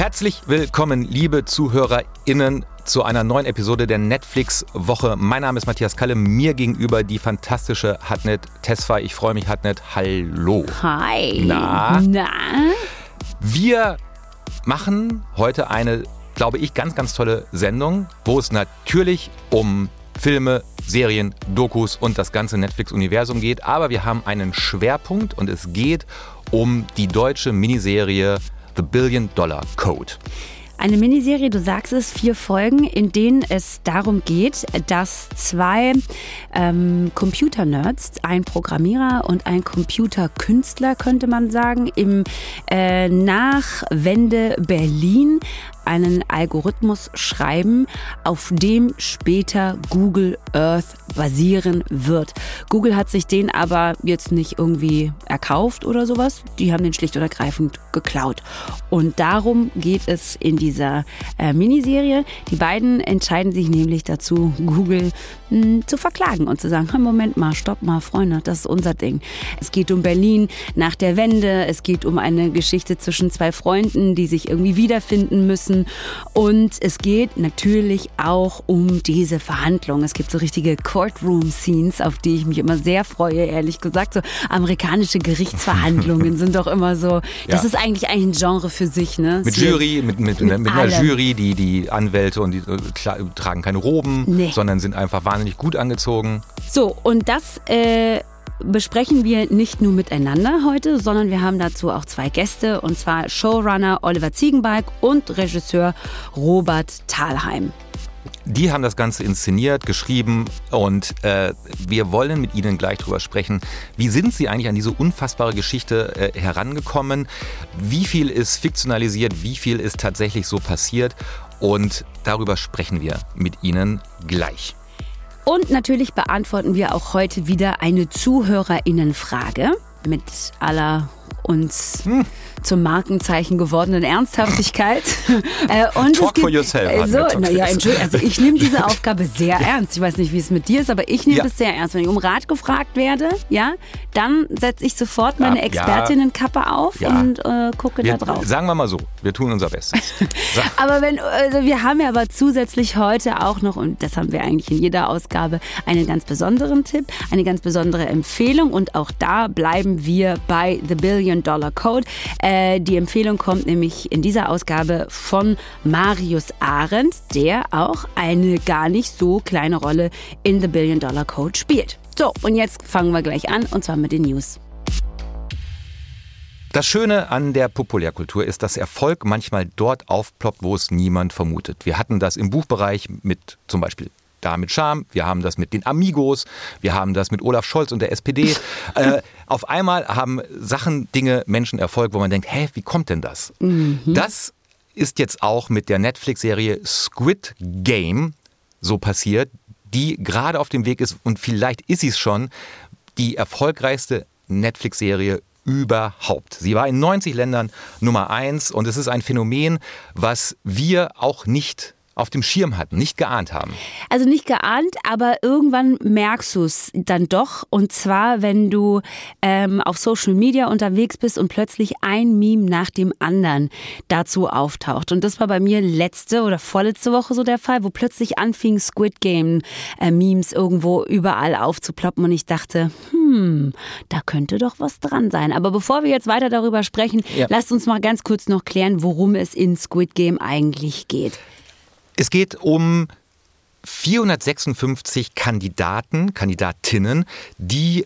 Herzlich willkommen, liebe ZuhörerInnen, zu einer neuen Episode der Netflix-Woche. Mein Name ist Matthias Kalle, mir gegenüber die fantastische Hatnet Tesfaye. Ich freue mich, Hatnet. Hallo. Hi. Na? Wir machen heute eine, glaube ich, ganz, ganz tolle Sendung, wo es natürlich um Filme, Serien, Dokus und das ganze Netflix-Universum geht. Aber wir haben einen Schwerpunkt und es geht um die deutsche Miniserie The Billion Dollar Code. Eine Miniserie, du sagst es, 4 Folgen, in denen es darum geht, dass 2 Computer-Nerds, ein Programmierer und ein Computerkünstler, könnte man sagen, im Nachwende Berlin einen Algorithmus schreiben, auf dem später Google Earth basieren wird. Google hat sich den aber jetzt nicht irgendwie erkauft oder sowas. Die haben den schlicht und ergreifend geklaut. Und darum geht es in dieser Miniserie. Die beiden entscheiden sich nämlich dazu, Google zu verklagen und zu sagen, Moment mal, stopp mal, Freunde, das ist unser Ding. Es geht um Berlin nach der Wende. Es geht um eine Geschichte zwischen 2 Freunden, die sich irgendwie wiederfinden müssen. Und es geht natürlich auch um diese Verhandlungen. Es gibt so richtige Courtroom-Scenes, auf die ich mich immer sehr freue, ehrlich gesagt. So amerikanische Gerichtsverhandlungen sind doch immer so, das ist eigentlich ein Genre für sich. Ne? Mit Jury, mit einer Jury, die Anwälte und die tragen keine Roben, sondern sind einfach wahnsinnig gut angezogen. So, und das besprechen wir nicht nur miteinander heute, sondern wir haben dazu auch 2 Gäste, und zwar Showrunner Oliver Ziegenbalg und Regisseur Robert Thalheim. Die haben das Ganze inszeniert, geschrieben und wir wollen mit Ihnen gleich drüber sprechen. Wie sind Sie eigentlich an diese unfassbare Geschichte herangekommen? Wie viel ist fiktionalisiert? Wie viel ist tatsächlich so passiert? Und darüber sprechen wir mit Ihnen gleich. Und natürlich beantworten wir auch heute wieder eine ZuhörerInnenfrage mit aller uns zum Markenzeichen gewordenen Ernsthaftigkeit. Und Talk for yourself. Also ich nehme diese Aufgabe sehr ernst. Ich weiß nicht, wie es mit dir ist, aber ich nehme es sehr ernst. Wenn ich um Rat gefragt werde, dann setze ich sofort meine Expertinnenkappe auf und gucke da drauf. Sagen wir mal so, wir tun unser Bestes. Aber wir haben ja aber zusätzlich heute auch noch, und das haben wir eigentlich in jeder Ausgabe, einen ganz besonderen Tipp, eine ganz besondere Empfehlung, und auch da bleiben wir bei The Billion Dollar Code. Die Empfehlung kommt nämlich in dieser Ausgabe von Marius Arendt, der auch eine gar nicht so kleine Rolle in The Billion Dollar Code spielt. So, und jetzt fangen wir gleich an, und zwar mit den News. Das Schöne an der Populärkultur ist, dass Erfolg manchmal dort aufploppt, wo es niemand vermutet. Wir hatten das im Buchbereich mit zum Beispiel Da mit Charme, wir haben das mit den Amigos, wir haben das mit Olaf Scholz und der SPD. Auf einmal haben Dinge, Menschen Erfolg, wo man denkt, wie kommt denn das? Das ist jetzt auch mit der Netflix-Serie Squid Game so passiert, die gerade auf dem Weg ist, und vielleicht ist sie es schon, die erfolgreichste Netflix-Serie überhaupt. Sie war in 90 Ländern Nummer 1 und es ist ein Phänomen, was wir auch nicht auf dem Schirm hatten, nicht geahnt haben. Also nicht geahnt, aber irgendwann merkst du es dann doch. Und zwar, wenn du auf Social Media unterwegs bist und plötzlich ein Meme nach dem anderen dazu auftaucht. Und das war bei mir letzte oder vorletzte Woche so der Fall, wo plötzlich anfing Squid Game Memes irgendwo überall aufzuploppen. Und ich dachte, da könnte doch was dran sein. Aber bevor wir jetzt weiter darüber sprechen, lasst uns mal ganz kurz noch klären, worum es in Squid Game eigentlich geht. Es geht um 456 Kandidatinnen, die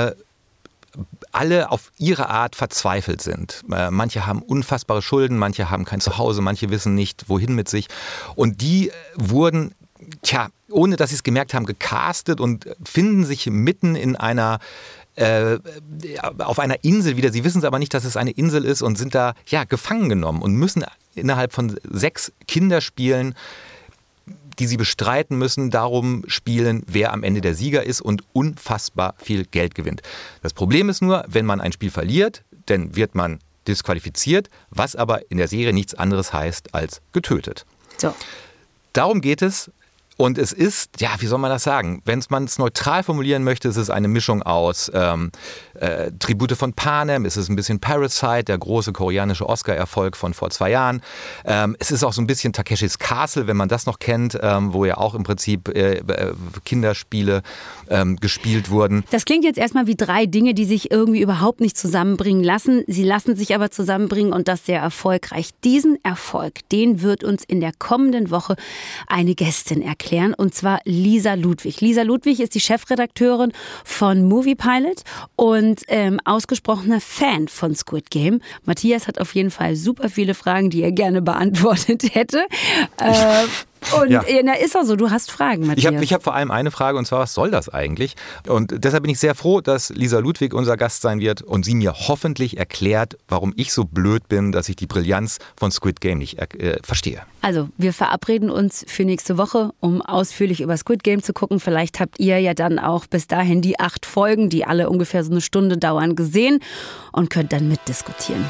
alle auf ihre Art verzweifelt sind. Manche haben unfassbare Schulden, manche haben kein Zuhause, manche wissen nicht, wohin mit sich. Und die wurden, ohne dass sie es gemerkt haben, gecastet und finden sich mitten in einer auf einer Insel wieder. Sie wissen es aber nicht, dass es eine Insel ist, und sind da gefangen genommen und müssen innerhalb von 6 Kinderspielen, die sie bestreiten müssen, darum spielen, wer am Ende der Sieger ist und unfassbar viel Geld gewinnt. Das Problem ist nur, wenn man ein Spiel verliert, dann wird man disqualifiziert, was aber in der Serie nichts anderes heißt als getötet. So. Darum geht es. Und es ist, ja, wie soll man das sagen? Wenn man es neutral formulieren möchte, ist es eine Mischung aus Tribute von Panem, es ist ein bisschen Parasite, der große koreanische Oscar-Erfolg von vor 2 Jahren. Es ist auch so ein bisschen Takeshis Castle, wenn man das noch kennt, wo ja auch im Prinzip Kinderspiele gespielt wurden. Das klingt jetzt erstmal wie 3 Dinge, die sich irgendwie überhaupt nicht zusammenbringen lassen. Sie lassen sich aber zusammenbringen und das sehr erfolgreich. Diesen Erfolg, den wird uns in der kommenden Woche eine Gästin erklären, und zwar Lisa Ludwig. Lisa Ludwig ist die Chefredakteurin von Movie Pilot und ausgesprochener Fan von Squid Game. Matthias hat auf jeden Fall super viele Fragen, die er gerne beantwortet hätte. Und ja, ist auch so, du hast Fragen, Matthias. Ich hab vor allem eine Frage, und zwar, was soll das eigentlich? Und deshalb bin ich sehr froh, dass Lisa Ludwig unser Gast sein wird und sie mir hoffentlich erklärt, warum ich so blöd bin, dass ich die Brillanz von Squid Game nicht verstehe. Also, wir verabreden uns für nächste Woche, um ausführlich über Squid Game zu gucken. Vielleicht habt ihr ja dann auch bis dahin die 8 Folgen, die alle ungefähr so eine Stunde dauern, gesehen und könnt dann mitdiskutieren.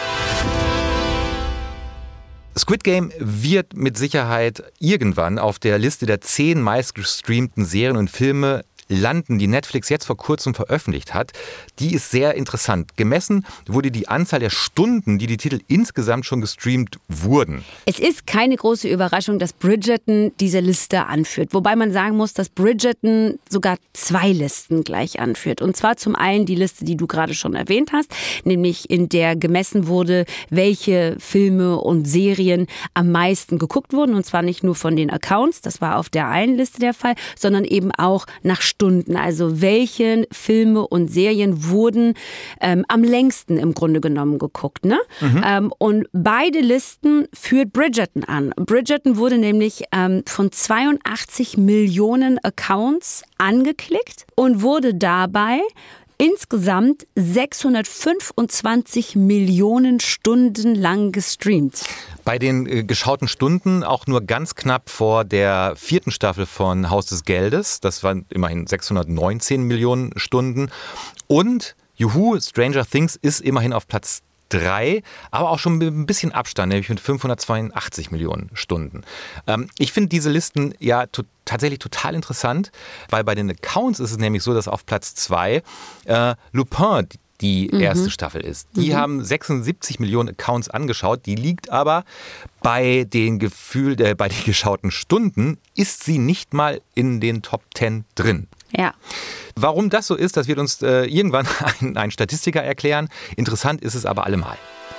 Squid Game wird mit Sicherheit irgendwann auf der Liste der 10 meistgestreamten Serien und Filme landen, die Netflix jetzt vor kurzem veröffentlicht hat. Die ist sehr interessant. Gemessen wurde die Anzahl der Stunden, die Titel insgesamt schon gestreamt wurden. Es ist keine große Überraschung, dass Bridgerton diese Liste anführt. Wobei man sagen muss, dass Bridgerton sogar 2 Listen gleich anführt. Und zwar zum einen die Liste, die du gerade schon erwähnt hast, nämlich in der gemessen wurde, welche Filme und Serien am meisten geguckt wurden. Und zwar nicht nur von den Accounts, das war auf der einen Liste der Fall, sondern eben auch nach Stunden. Also welche Filme und Serien wurden am längsten im Grunde genommen geguckt. Ne? Und beide Listen führt Bridgerton an. Bridgerton wurde nämlich von 82 Millionen Accounts angeklickt und wurde dabei insgesamt 625 Millionen Stunden lang gestreamt. Bei den geschauten Stunden auch nur ganz knapp vor der 4. Staffel von Haus des Geldes. Das waren immerhin 619 Millionen Stunden. Und juhu, Stranger Things ist immerhin auf Platz 3, aber auch schon mit ein bisschen Abstand, nämlich mit 582 Millionen Stunden. Ich finde diese Listen ja tatsächlich total interessant, weil bei den Accounts ist es nämlich so, dass auf Platz 2 Lupin die erste Staffel ist. Die haben 76 Millionen Accounts angeschaut, die liegt aber bei den geschauten Stunden, ist sie nicht mal in den Top 10 drin. Ja. Warum das so ist, das wird uns irgendwann ein Statistiker erklären. Interessant ist es aber allemal.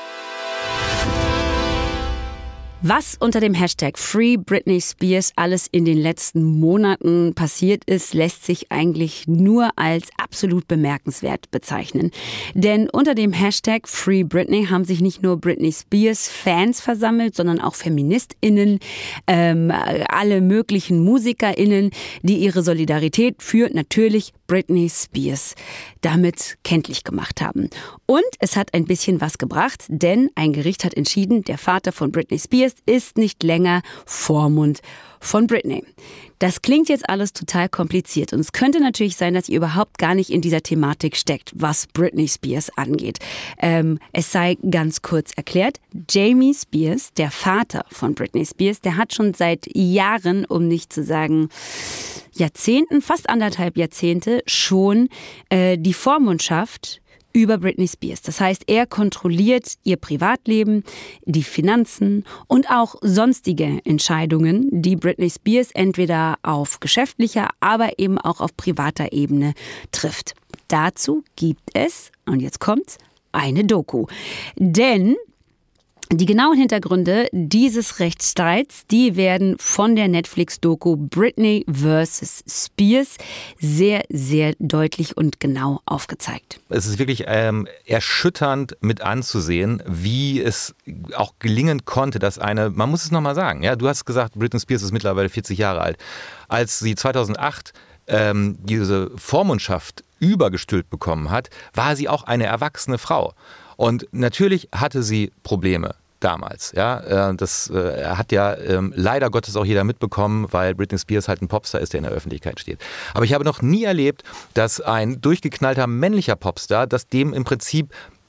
Was unter dem Hashtag Free Britney Spears alles in den letzten Monaten passiert ist, lässt sich eigentlich nur als absolut bemerkenswert bezeichnen. Denn unter dem Hashtag Free Britney haben sich nicht nur Britney Spears Fans versammelt, sondern auch FeministInnen, alle möglichen MusikerInnen, die ihre Solidarität für natürlich Britney Spears damit kenntlich gemacht haben. Und es hat ein bisschen was gebracht, denn ein Gericht hat entschieden, der Vater von Britney Spears ist nicht länger Vormund von Britney. Das klingt jetzt alles total kompliziert und es könnte natürlich sein, dass ihr überhaupt gar nicht in dieser Thematik steckt, was Britney Spears angeht. Es sei ganz kurz erklärt, Jamie Spears, der Vater von Britney Spears, der hat schon seit Jahren, um nicht zu sagen Jahrzehnten, fast 1,5 Jahrzehnte schon die Vormundschaft über Britney Spears. Das heißt, er kontrolliert ihr Privatleben, die Finanzen und auch sonstige Entscheidungen, die Britney Spears entweder auf geschäftlicher, aber eben auch auf privater Ebene trifft. Dazu gibt es, und jetzt kommt's, eine Doku. Denn die genauen Hintergründe dieses Rechtsstreits, die werden von der Netflix-Doku Britney vs. Spears sehr, sehr deutlich und genau aufgezeigt. Es ist wirklich erschütternd mit anzusehen, wie es auch gelingen konnte, dass man muss es nochmal sagen, ja, du hast gesagt, Britney Spears ist mittlerweile 40 Jahre alt. Als sie 2008 diese Vormundschaft übergestülpt bekommen hat, war sie auch eine erwachsene Frau. Und natürlich hatte sie Probleme damals. Ja, das hat ja leider Gottes auch jeder mitbekommen, weil Britney Spears halt ein Popstar ist, der in der Öffentlichkeit steht. Aber ich habe noch nie erlebt, dass ein durchgeknallter männlicher Popstar, dass dem im Prinzip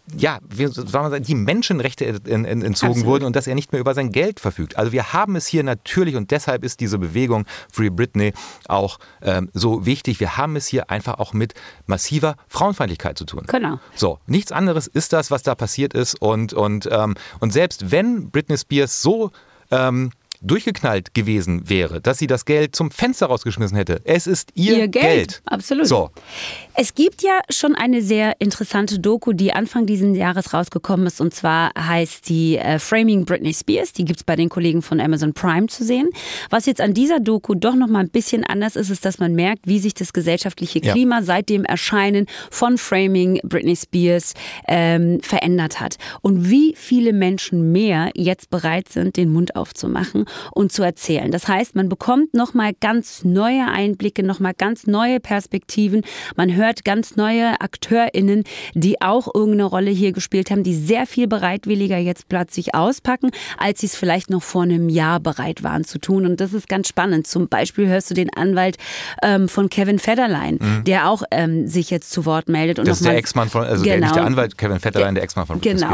die Menschenrechte entzogen wurden und dass er nicht mehr über sein Geld verfügt. Also wir haben es hier natürlich, und deshalb ist diese Bewegung Free Britney auch so wichtig, wir haben es hier einfach auch mit massiver Frauenfeindlichkeit zu tun. Genau. So, nichts anderes ist das, was da passiert ist und selbst wenn Britney Spears so durchgeknallt gewesen wäre, dass sie das Geld zum Fenster rausgeschmissen hätte. Es ist ihr Geld. Absolut. So. Es gibt ja schon eine sehr interessante Doku, die Anfang dieses Jahres rausgekommen ist, und zwar heißt die Framing Britney Spears. Die gibt es bei den Kollegen von Amazon Prime zu sehen. Was jetzt an dieser Doku doch noch mal ein bisschen anders ist, ist, dass man merkt, wie sich das gesellschaftliche Klima seit dem Erscheinen von Framing Britney Spears verändert hat. Und wie viele Menschen mehr jetzt bereit sind, den Mund aufzumachen und zu erzählen. Das heißt, man bekommt nochmal ganz neue Einblicke, nochmal ganz neue Perspektiven. Man hört ganz neue AkteurInnen, die auch irgendeine Rolle hier gespielt haben, die sehr viel bereitwilliger jetzt plötzlich auspacken, als sie es vielleicht noch vor einem Jahr bereit waren zu tun. Und das ist ganz spannend. Zum Beispiel hörst du den Anwalt von Kevin Federline, der auch sich jetzt zu Wort meldet. Und das ist der Ex-Mann von, also nicht der Anwalt Kevin Federline, der Ex-Mann von Genau.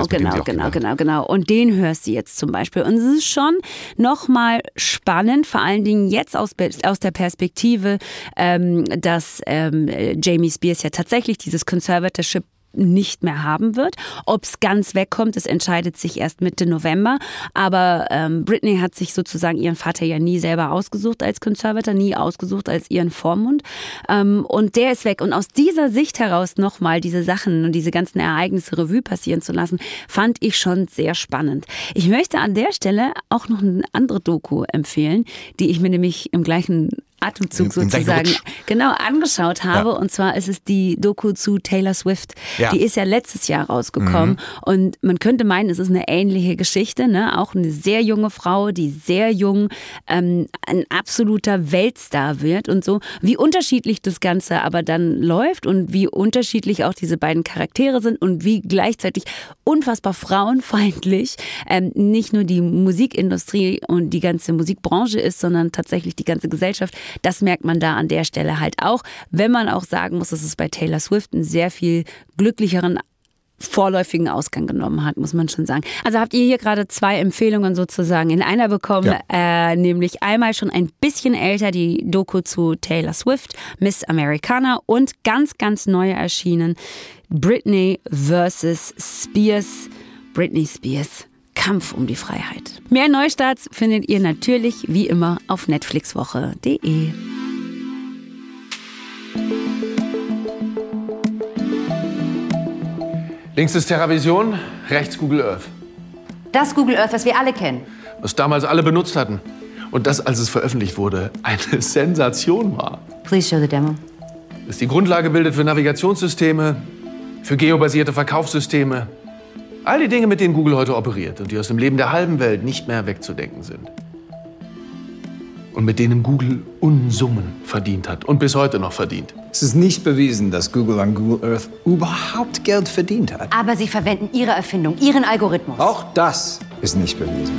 Und den hörst du jetzt zum Beispiel. Und es ist schon noch mal spannend, vor allen Dingen jetzt aus der Perspektive, dass Jamie Spears ja tatsächlich dieses Conservatorship nicht mehr haben wird. Ob es ganz wegkommt, das entscheidet sich erst Mitte November. Aber Britney hat sich sozusagen ihren Vater ja nie selber ausgesucht als Conservator, nie ausgesucht als ihren Vormund. Und der ist weg. Und aus dieser Sicht heraus nochmal diese Sachen und diese ganzen Ereignisse Revue passieren zu lassen, fand ich schon sehr spannend. Ich möchte an der Stelle auch noch eine andere Doku empfehlen, die ich mir nämlich im gleichen Atemzug sozusagen angeschaut habe. Ja. Und zwar ist es die Doku zu Taylor Swift. Ja. Die ist ja letztes Jahr rausgekommen. Und man könnte meinen, es ist eine ähnliche Geschichte, ne? Auch eine sehr junge Frau, die sehr jung ein absoluter Weltstar wird und so. Wie unterschiedlich das Ganze aber dann läuft und wie unterschiedlich auch diese beiden Charaktere sind und wie gleichzeitig unfassbar frauenfeindlich nicht nur die Musikindustrie und die ganze Musikbranche ist, sondern tatsächlich die ganze Gesellschaft. Das merkt man da an der Stelle halt auch, wenn man auch sagen muss, dass es bei Taylor Swift einen sehr viel glücklicheren vorläufigen Ausgang genommen hat, muss man schon sagen. Also habt ihr hier gerade 2 Empfehlungen sozusagen in einer bekommen, nämlich einmal schon ein bisschen älter die Doku zu Taylor Swift, Miss Americana, und ganz, ganz neu erschienen Britney vs. Spears, Britney Spears. Kampf um die Freiheit. Mehr Neustarts findet ihr natürlich wie immer auf netflixwoche.de. Links ist TerraVision, rechts Google Earth. Das Google Earth, was wir alle kennen. Was damals alle benutzt hatten. Und das, als es veröffentlicht wurde, eine Sensation war. Please show the demo. Das die Grundlage bildet für Navigationssysteme, für geobasierte Verkaufssysteme. All die Dinge, mit denen Google heute operiert und die aus dem Leben der halben Welt nicht mehr wegzudenken sind. Und mit denen Google Unsummen verdient hat und bis heute noch verdient. Es ist nicht bewiesen, dass Google an Google Earth überhaupt Geld verdient hat. Aber sie verwenden ihre Erfindung, ihren Algorithmus. Auch das ist nicht bewiesen.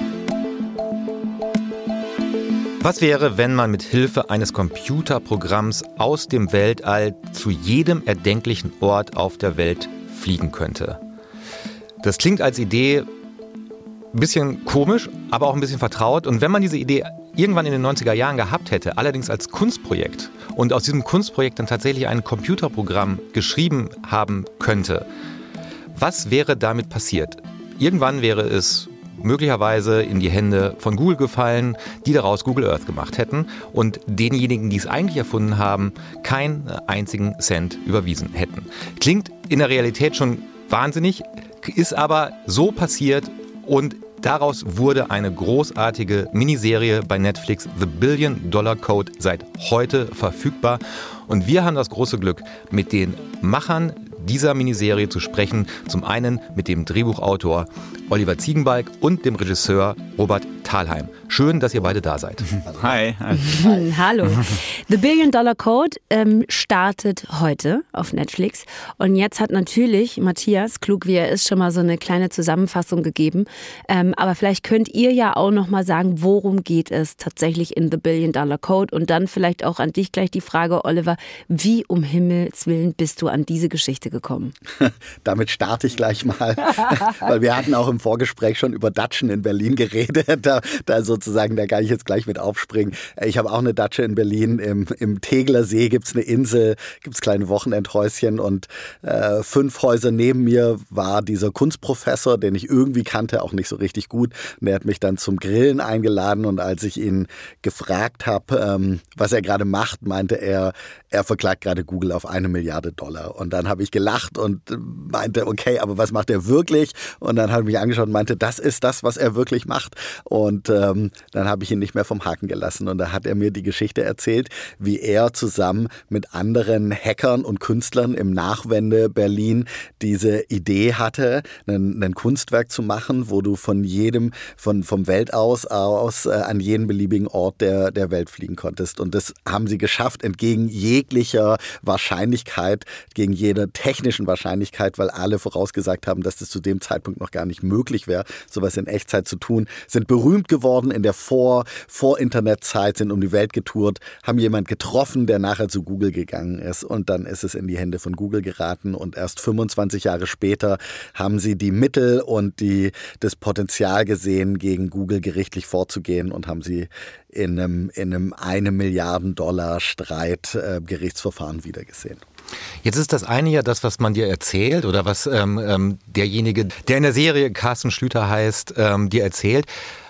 Was wäre, wenn man mit Hilfe eines Computerprogramms aus dem Weltall zu jedem erdenklichen Ort auf der Welt fliegen könnte? Das klingt als Idee ein bisschen komisch, aber auch ein bisschen vertraut. Und wenn man diese Idee irgendwann in den 90er Jahren gehabt hätte, allerdings als Kunstprojekt, und aus diesem Kunstprojekt dann tatsächlich ein Computerprogramm geschrieben haben könnte, was wäre damit passiert? Irgendwann wäre es möglicherweise in die Hände von Google gefallen, die daraus Google Earth gemacht hätten und denjenigen, die es eigentlich erfunden haben, keinen einzigen Cent überwiesen hätten. Klingt in der Realität schon wahnsinnig, ist aber so passiert und daraus wurde eine großartige Miniserie bei Netflix, The $1 Billion Code, seit heute verfügbar. Und wir haben das große Glück, mit den Machern dieser Miniserie zu sprechen. Zum einen mit dem Drehbuchautor Oliver Ziegenbalg und dem Regisseur Robert Thalheim. Schön, dass ihr beide da seid. Hi. Hallo. The Billion Dollar Code startet heute auf Netflix. Und jetzt hat natürlich Matthias, klug wie er ist, schon mal so eine kleine Zusammenfassung gegeben. Aber vielleicht könnt ihr ja auch noch mal sagen, worum geht es tatsächlich in The Billion Dollar Code? Und dann vielleicht auch an dich gleich die Frage, Oliver, wie um Himmels Willen bist du an diese Geschichte gekommen? Damit starte ich gleich mal, weil wir hatten auch im Vorgespräch schon über Datschen in Berlin geredet. Da sozusagen, da kann ich jetzt gleich mit aufspringen. Ich habe auch eine Datsche in Berlin. Im Tegler See gibt es eine Insel, gibt es kleine Wochenendhäuschen und 5 Häuser neben mir war dieser Kunstprofessor, den ich irgendwie kannte, auch nicht so richtig gut. Und der hat mich dann zum Grillen eingeladen und als ich ihn gefragt habe, was er gerade macht, meinte er verklagt gerade Google auf $1 Milliarde. Und dann habe ich gelacht und meinte, okay, aber was macht er wirklich? Und dann hat er mich angeschaut und meinte, das ist das, was er wirklich macht. Und dann habe ich ihn nicht mehr vom Haken gelassen. Und da hat er mir die Geschichte erzählt, wie er zusammen mit anderen Hackern und Künstlern im Nachwende Berlin diese Idee hatte, ein Kunstwerk zu machen, wo du vom Welt aus an jeden beliebigen Ort der Welt fliegen konntest. Und das haben sie geschafft, entgegen jeglicher Wahrscheinlichkeit, gegen jeder technischen Wahrscheinlichkeit, weil alle vorausgesagt haben, dass das zu dem Zeitpunkt noch gar nicht möglich wäre, sowas in Echtzeit zu tun, sind berühmt geworden in der Vor-Internet-Zeit, sind um die Welt getourt, haben jemand getroffen, der nachher zu Google gegangen ist und dann ist es in die Hände von Google geraten und erst 25 Jahre später haben sie die Mittel und das Potenzial gesehen, gegen Google gerichtlich vorzugehen und haben sie in einem $1 Milliarden Streit Gerichtsverfahren wiedergesehen. Jetzt ist das eine ja das, was man dir erzählt oder was derjenige, der in der Serie Carsten Schlüter heißt, dir erzählt.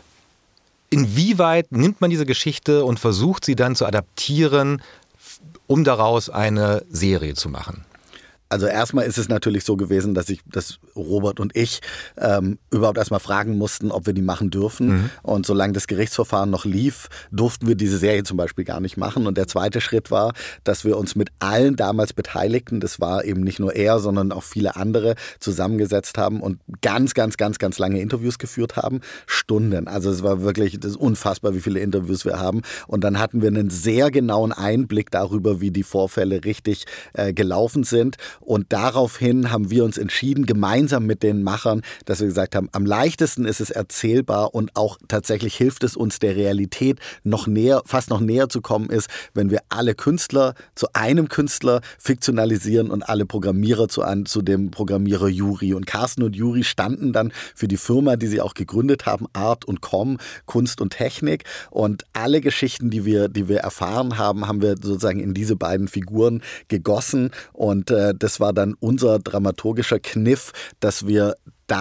Inwieweit nimmt man diese Geschichte und versucht sie dann zu adaptieren, um daraus eine Serie zu machen? Also erstmal ist es natürlich so gewesen, dass Robert und ich überhaupt erstmal fragen mussten, ob wir die machen dürfen. Mhm. Und solange das Gerichtsverfahren noch lief, durften wir diese Serie zum Beispiel gar nicht machen. Und der zweite Schritt war, dass wir uns mit allen damals Beteiligten, das war eben nicht nur er, sondern auch viele andere, zusammengesetzt haben und ganz, ganz, ganz, ganz lange Interviews geführt haben. Stunden. Also es war wirklich, das ist unfassbar, wie viele Interviews wir haben. Und dann hatten wir einen sehr genauen Einblick darüber, wie die Vorfälle richtig gelaufen sind. Und daraufhin haben wir uns entschieden, gemeinsam mit den Machern, dass wir gesagt haben, am leichtesten ist es erzählbar und auch tatsächlich hilft es uns der Realität fast noch näher zu kommen ist, wenn wir alle Künstler zu einem Künstler fiktionalisieren und alle Programmierer zu dem Programmierer Juri. Und Carsten und Juri standen dann für die Firma, die sie auch gegründet haben, Art und Com, Kunst und Technik. Und alle Geschichten, die wir erfahren haben, haben wir sozusagen in diese beiden Figuren gegossen. Und das war dann unser dramaturgischer Kniff, dass wir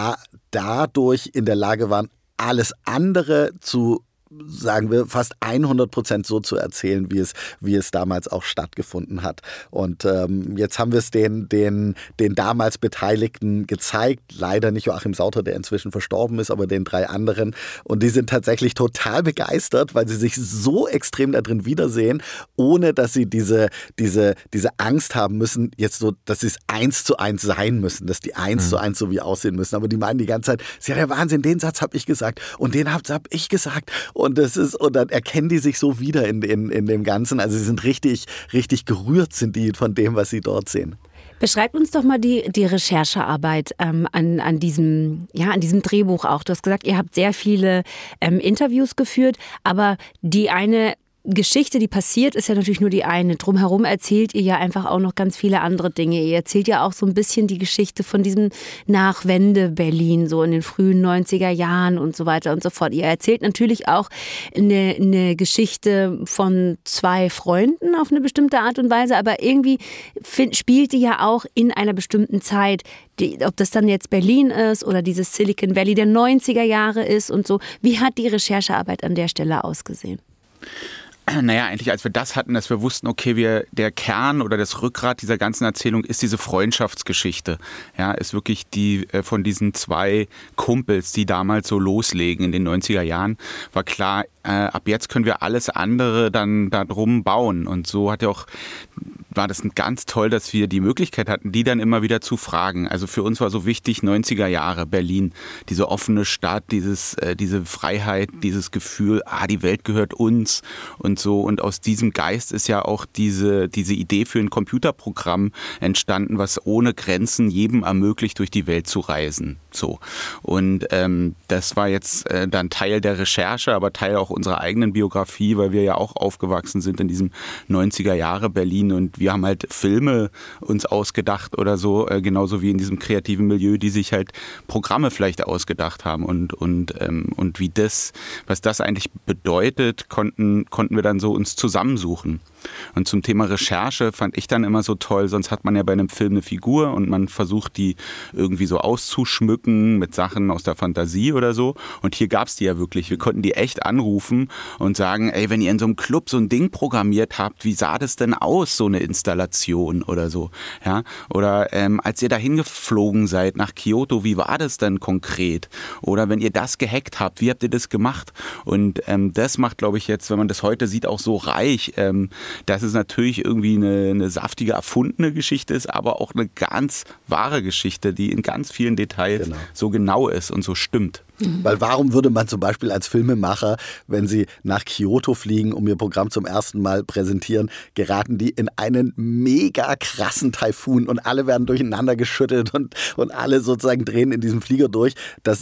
dadurch in der Lage waren, alles andere zu, sagen wir, fast 100% so zu erzählen, wie es damals auch stattgefunden hat. Und jetzt haben wir es den damals Beteiligten gezeigt. Leider nicht Joachim Sauter, der inzwischen verstorben ist, aber den 3 anderen. Und die sind tatsächlich total begeistert, weil sie sich so extrem da drin wiedersehen, ohne dass sie diese Angst haben müssen, jetzt so, dass sie es 1:1 sein müssen, dass die 1:1 so wie aussehen müssen. Aber die meinen die ganze Zeit, ja, der Wahnsinn, den Satz habe ich gesagt und den hab ich gesagt. Und dann erkennen die sich so wieder in dem Ganzen. Also sie sind richtig, richtig gerührt sind die von dem, was sie dort sehen. Beschreibt uns doch mal die Recherchearbeit an diesem Drehbuch auch. Du hast gesagt, ihr habt sehr viele Interviews geführt, aber die eine Geschichte, die passiert, ist ja natürlich nur die eine. Drumherum erzählt ihr ja einfach auch noch ganz viele andere Dinge. Ihr erzählt ja auch so ein bisschen die Geschichte von diesem Nachwende-Berlin, so in den frühen 90er Jahren und so weiter und so fort. Ihr erzählt natürlich auch eine Geschichte von 2 Freunden auf eine bestimmte Art und Weise, aber irgendwie spielt die ja auch in einer bestimmten Zeit. Ob das dann jetzt Berlin ist oder dieses Silicon Valley der 90er Jahre ist und so. Wie hat die Recherchearbeit an der Stelle ausgesehen? Naja, eigentlich als wir das hatten, dass wir wussten, okay, der Kern oder das Rückgrat dieser ganzen Erzählung ist diese Freundschaftsgeschichte. Ja, ist wirklich die von diesen 2 Kumpels, die damals so loslegen in den 90er Jahren, war klar, ab jetzt können wir alles andere dann darum bauen. Und so hat ja auch war das ganz toll, dass wir die Möglichkeit hatten, die dann immer wieder zu fragen. Also für uns war so wichtig, 90er Jahre, Berlin, diese offene Stadt, diese Freiheit, dieses Gefühl, die Welt gehört uns und so. Und aus diesem Geist ist ja auch diese Idee für ein Computerprogramm entstanden, was ohne Grenzen jedem ermöglicht, durch die Welt zu reisen. So. Und das war jetzt dann Teil der Recherche, aber Teil auch unserer eigenen Biografie, weil wir ja auch aufgewachsen sind in diesem 90er Jahre Berlin und wir haben halt Filme uns ausgedacht oder so, genauso wie in diesem kreativen Milieu, die sich halt Programme vielleicht ausgedacht haben und wie was das eigentlich bedeutet, konnten wir dann so uns zusammensuchen. Und zum Thema Recherche fand ich dann immer so toll, sonst hat man ja bei einem Film eine Figur und man versucht die irgendwie so auszuschmücken mit Sachen aus der Fantasie oder so. Und hier gab es die ja wirklich. Wir konnten die echt anrufen und sagen, ey, wenn ihr in so einem Club so ein Ding programmiert habt, wie sah das denn aus, so eine Installation oder so? Ja? Oder als ihr dahin geflogen seid nach Kyoto, wie war das denn konkret? Oder wenn ihr das gehackt habt, wie habt ihr das gemacht? Und das macht, glaube ich, jetzt, wenn man das heute sieht, auch so reich, dass es natürlich irgendwie eine saftige, erfundene Geschichte ist, aber auch eine ganz wahre Geschichte, die in ganz vielen Details so genau ist und so stimmt. Weil warum würde man zum Beispiel als Filmemacher, wenn sie nach Kyoto fliegen, um ihr Programm zum ersten Mal präsentieren, geraten die in einen mega krassen Taifun und alle werden durcheinander geschüttelt und alle sozusagen drehen in diesem Flieger durch.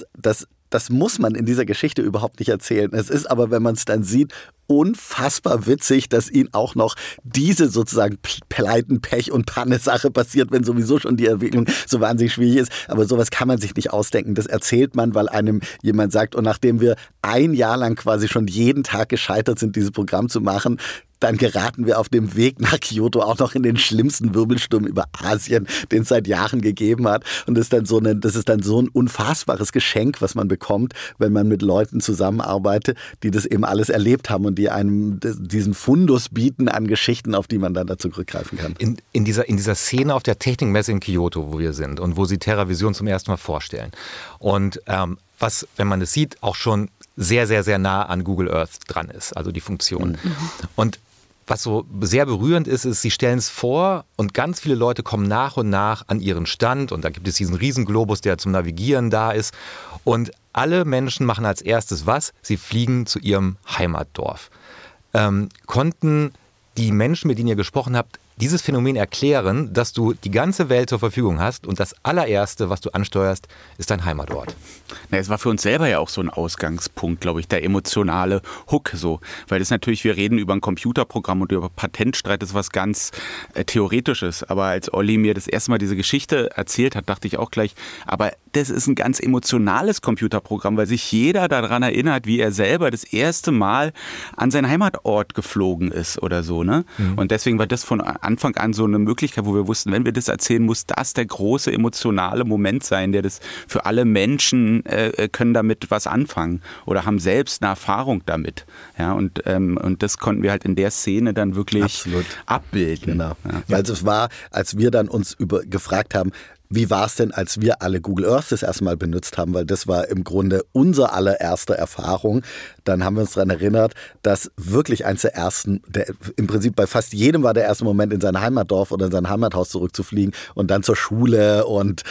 Das muss man in dieser Geschichte überhaupt nicht erzählen. Es ist aber, wenn man es dann sieht, unfassbar witzig, dass ihnen auch noch diese sozusagen Pleiten, Pech und Panne-Sache passiert, wenn sowieso schon die Entwicklung so wahnsinnig schwierig ist. Aber sowas kann man sich nicht ausdenken. Das erzählt man, weil einem jemand sagt, und nachdem wir ein Jahr lang quasi schon jeden Tag gescheitert sind, dieses Programm zu machen, dann geraten wir auf dem Weg nach Kyoto auch noch in den schlimmsten Wirbelsturm über Asien, den es seit Jahren gegeben hat. Und das ist dann so ein unfassbares Geschenk, was man bekommt, wenn man mit Leuten zusammenarbeitet, die das eben alles erlebt haben und die einem diesen Fundus bieten an Geschichten, auf die man dann dazu zurückgreifen kann. In dieser Szene auf der Technikmesse in Kyoto, wo wir sind und wo sie TerraVision zum ersten Mal vorstellen. Und was, wenn man es sieht, auch schon sehr, sehr, sehr nah an Google Earth dran ist, also die Funktion. Und was so sehr berührend ist, sie stellen es vor und ganz viele Leute kommen nach und nach an ihren Stand und da gibt es diesen Riesenglobus, der zum Navigieren da ist und alle Menschen machen als erstes was? Sie fliegen zu ihrem Heimatdorf. Konnten die Menschen, mit denen ihr gesprochen habt, dieses Phänomen erklären, dass du die ganze Welt zur Verfügung hast und das allererste, was du ansteuerst, ist dein Heimatort? Na, es war für uns selber ja auch so ein Ausgangspunkt, glaube ich, der emotionale Hook so. Weil das natürlich, wir reden über ein Computerprogramm und über Patentstreit, das ist was ganz Theoretisches. Aber als Olli mir das erste Mal diese Geschichte erzählt hat, dachte ich auch gleich, aber das ist ein ganz emotionales Computerprogramm, weil sich jeder daran erinnert, wie er selber das erste Mal an seinen Heimatort geflogen ist oder so. Ne? Und deswegen war das von Anfang an so eine Möglichkeit, wo wir wussten, wenn wir das erzählen, muss das der große emotionale Moment sein, der das für alle Menschen können damit was anfangen oder haben selbst eine Erfahrung damit. Ja, und das konnten wir halt in der Szene dann wirklich abbilden. Genau. Ja. Weil es war, als wir dann uns gefragt haben, wie war es denn, als wir alle Google Earth das erste Mal benutzt haben? Weil das war im Grunde unsere allererste Erfahrung. Dann haben wir uns daran erinnert, dass wirklich eins der ersten, im Prinzip bei fast jedem war der erste Moment, in sein Heimatdorf oder in sein Heimathaus zurückzufliegen und dann zur Schule und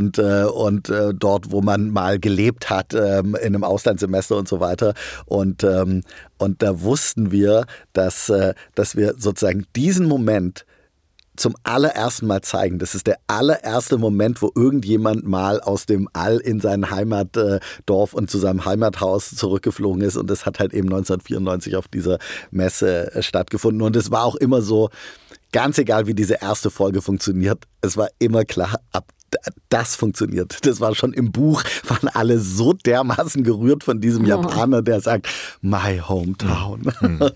dort, wo man mal gelebt hat, in einem Auslandssemester und so weiter. Und da wussten wir, dass wir sozusagen diesen Moment zum allerersten Mal zeigen. Das ist der allererste Moment, wo irgendjemand mal aus dem All in sein Heimatdorf und zu seinem Heimathaus zurückgeflogen ist. Und das hat halt eben 1994 auf dieser Messe stattgefunden. Und es war auch immer so, ganz egal wie diese erste Folge funktioniert, es war immer klar, das funktioniert. Das war schon im Buch, waren alle so dermaßen gerührt von diesem Japaner, der sagt, my hometown.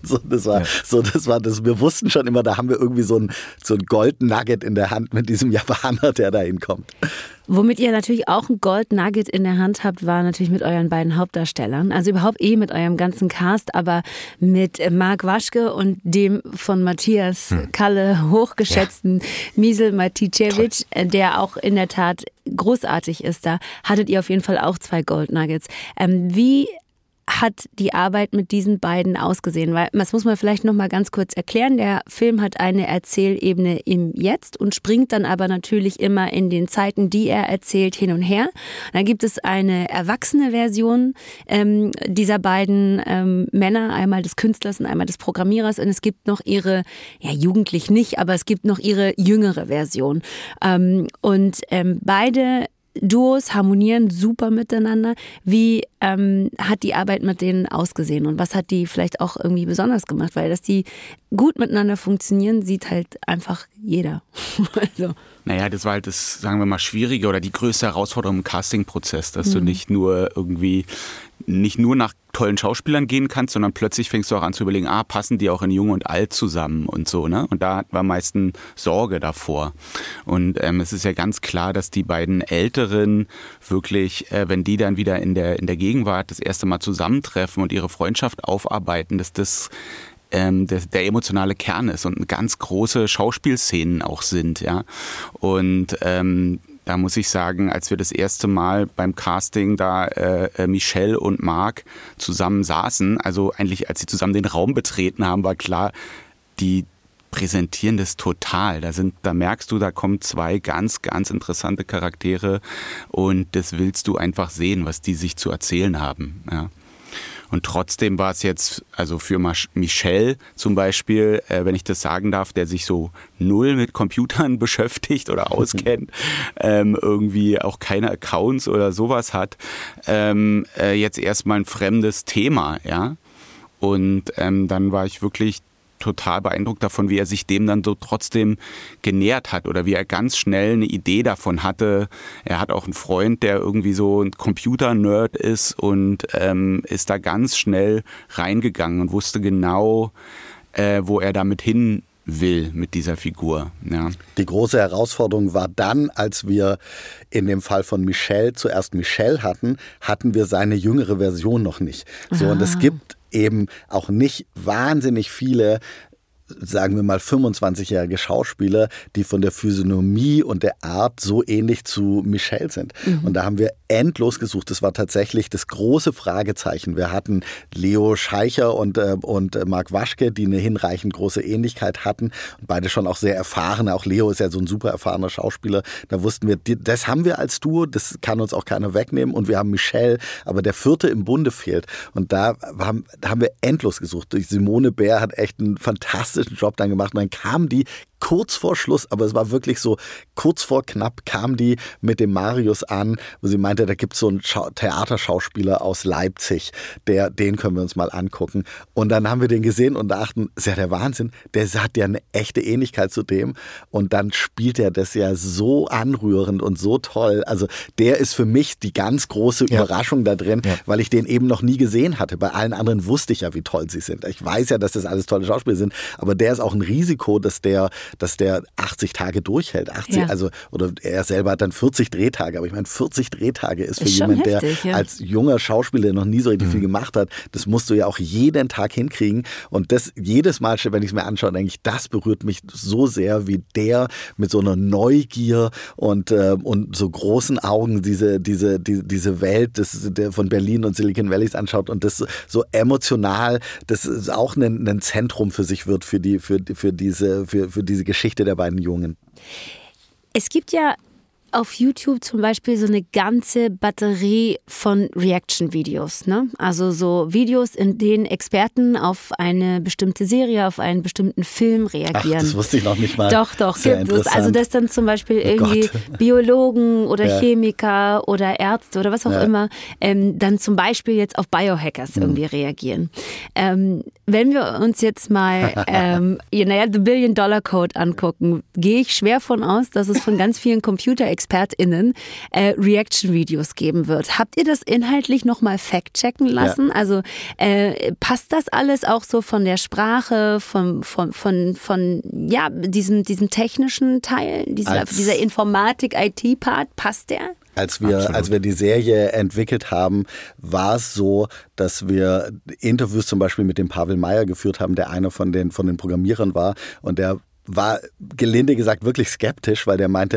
Wir wussten schon immer, da haben wir irgendwie so ein Gold Nugget in der Hand mit diesem Japaner, der da hinkommt. Womit ihr natürlich auch ein Gold Nugget in der Hand habt, war natürlich mit euren beiden Hauptdarstellern. Also überhaupt mit eurem ganzen Cast, aber mit Marc Waschke und dem von Matthias Kalle hochgeschätzten Misel Maticevic, der auch in der Tat großartig ist. Da hattet ihr auf jeden Fall auch 2 Gold Nuggets. Wie hat die Arbeit mit diesen beiden ausgesehen? Weil das muss man vielleicht noch mal ganz kurz erklären. Der Film hat eine Erzählebene im Jetzt und springt dann aber natürlich immer in den Zeiten, die er erzählt, hin und her. Dann gibt es eine erwachsene Version dieser beiden Männer, einmal des Künstlers und einmal des Programmierers. Und es gibt noch ihre, ja jugendlich nicht, aber es gibt noch ihre jüngere Version. Beide Duos harmonieren super miteinander. Wie hat die Arbeit mit denen ausgesehen und was hat die vielleicht auch irgendwie besonders gemacht? Weil dass die gut miteinander funktionieren, sieht halt einfach jeder. Also. Naja, das war halt das, sagen wir mal, Schwierige oder die größte Herausforderung im Casting-Prozess, dass du nicht nur nach tollen Schauspielern gehen kannst, sondern plötzlich fängst du auch an zu überlegen, passen die auch in Jung und Alt zusammen und so, ne? Und da war meistens Sorge davor. Und es ist ja ganz klar, dass die beiden Älteren wirklich, wenn die dann wieder in der Gegenwart das erste Mal zusammentreffen und ihre Freundschaft aufarbeiten, dass das der emotionale Kern ist und ganz große Schauspielszenen auch sind, ja. Und da muss ich sagen, als wir das erste Mal beim Casting da Michelle und Marc zusammen saßen, also eigentlich als sie zusammen den Raum betreten haben, war klar, die präsentieren das total. Da merkst du, da kommen zwei ganz, ganz interessante Charaktere und das willst du einfach sehen, was die sich zu erzählen haben, ja. Und trotzdem war es jetzt, also für Michelle zum Beispiel, wenn ich das sagen darf, der sich so null mit Computern beschäftigt oder auskennt, irgendwie auch keine Accounts oder sowas hat, jetzt erstmal ein fremdes Thema, ja. Und dann war ich wirklich total beeindruckt davon, wie er sich dem dann so trotzdem genähert hat oder wie er ganz schnell eine Idee davon hatte. Er hat auch einen Freund, der irgendwie so ein Computer-Nerd ist und ist da ganz schnell reingegangen und wusste genau, wo er damit hin will mit dieser Figur. Ja. Die große Herausforderung war dann, als wir in dem Fall von Michelle zuerst Michelle hatten wir seine jüngere Version noch nicht. So, und es gibt eben auch nicht wahnsinnig viele, sagen wir mal 25-jährige Schauspieler, die von der Physiognomie und der Art so ähnlich zu Michelle sind. Und da haben wir endlos gesucht. Das war tatsächlich das große Fragezeichen. Wir hatten Leo Scheicher und Marc Waschke, die eine hinreichend große Ähnlichkeit hatten. Und beide schon auch sehr erfahrene. Auch Leo ist ja so ein super erfahrener Schauspieler. Da wussten wir, das haben wir als Duo, das kann uns auch keiner wegnehmen. Und wir haben Michelle, aber der vierte im Bunde fehlt. Und da haben wir endlos gesucht. Simone Bär hat echt einen fantastischen Job dann gemacht. Und dann kam die kurz vor Schluss, aber es war wirklich so kurz vor knapp, kam die mit dem Marius an, wo sie meinte, da gibt es so einen Theaterschauspieler aus Leipzig, den können wir uns mal angucken. Und dann haben wir den gesehen und dachten, das ist ja der Wahnsinn, der hat ja eine echte Ähnlichkeit zu dem und dann spielt er das ja so anrührend und so toll. Also der ist für mich die ganz große Überraschung da drin, weil ich den eben noch nie gesehen hatte. Bei allen anderen wusste ich ja, wie toll sie sind. Ich weiß ja, dass das alles tolle Schauspieler sind, aber der ist auch ein Risiko, dass der 80 Tage durchhält. 80, also, oder er selber hat dann 40 Drehtage. Aber ich meine, 40 Drehtage ist für jemand, heftig, der als junger Schauspieler noch nie so richtig viel gemacht hat. Das musst du ja auch jeden Tag hinkriegen. Und das jedes Mal, wenn ich es mir anschaue, denke ich, das berührt mich so sehr, wie der mit so einer Neugier und so großen Augen diese Welt der von Berlin und Silicon Valleys anschaut und das so emotional, das ist auch ein Zentrum für sich wird für diese Geschichte der beiden Jungen. Es gibt ja auf YouTube zum Beispiel so eine ganze Batterie von Reaction-Videos, ne? Also so Videos, in denen Experten auf eine bestimmte Serie, auf einen bestimmten Film reagieren. Ach, das wusste ich noch nicht mal. Doch, gibt es. Also dass dann zum Beispiel irgendwie Biologen oder Chemiker oder Ärzte oder was auch immer dann zum Beispiel jetzt auf Biohackers irgendwie reagieren. Wenn wir uns jetzt mal The Billion-Dollar-Code angucken, gehe ich schwer von aus, dass es von ganz vielen ExpertInnen Reaction-Videos geben wird. Habt ihr das inhaltlich nochmal fact-checken lassen? Ja. Also passt das alles auch so von der Sprache, von diesem technischen Teil, dieser Informatik-IT-Part, passt der? Als wir die Serie entwickelt haben, war es so, dass wir Interviews zum Beispiel mit dem Pavel Meyer geführt haben, der einer von den Programmierern war und der war gelinde gesagt wirklich skeptisch, weil der meinte,